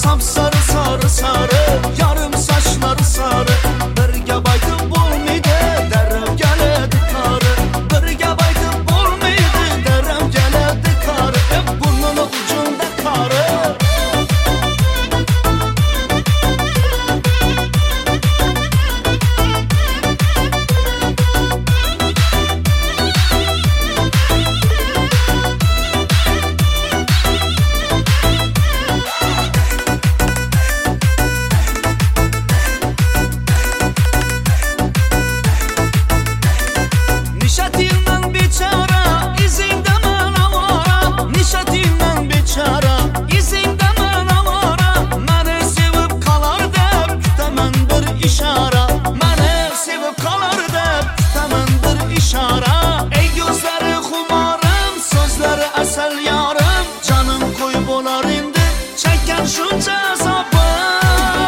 sapsarı sarı sarı, yarım saçları sarı. Birge baytı bulmaydı, derrem geledi karı. Birge baytı bulmaydı, derrem geledi karı. Burnunun ucunda karı. Nişatimden biçara, izinde mana vara. Nişatimden biçara, izinde mana vara. Məni sevib kalar deb, kütemən bir işara. Məni sevib kalar deb, kütemən bir işara. Ey gözləri xumarım, sözləri əsəl yarım. Canım koyub olar indi, çəkən şunca azabım.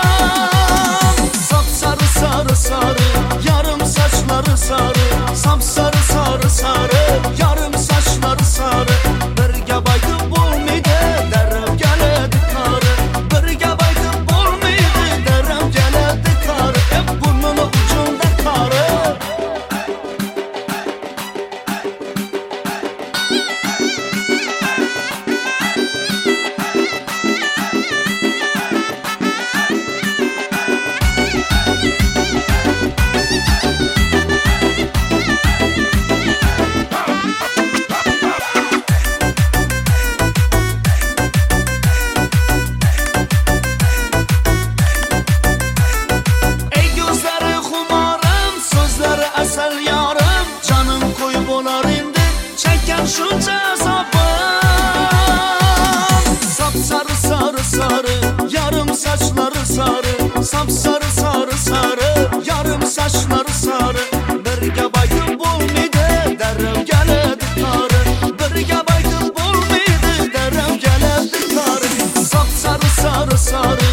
Sapsarı sarı sarı, yarım saçları sarı. Sapsarı sarı sarı, yarım saçları sarı. Birge baytı bulmaydı, derrem geledi karı. Birge baytı bulmaydı, derrem geledi karı. Burnunun ucunda karı. Ey gözləri xumarım, sözləri əsəl yarım. Canım koyub olar indi, çəkən şunca azabım. Sapsarı sarı sarı, yarım saçları sarı. Sapsarı sarı sarı, yarım saçları sarı. Birge baytı bulmaydı, derrem geledi karı. Birge baytı bulmaydı, derrem geledi karı. Sapsarı sarı sarı,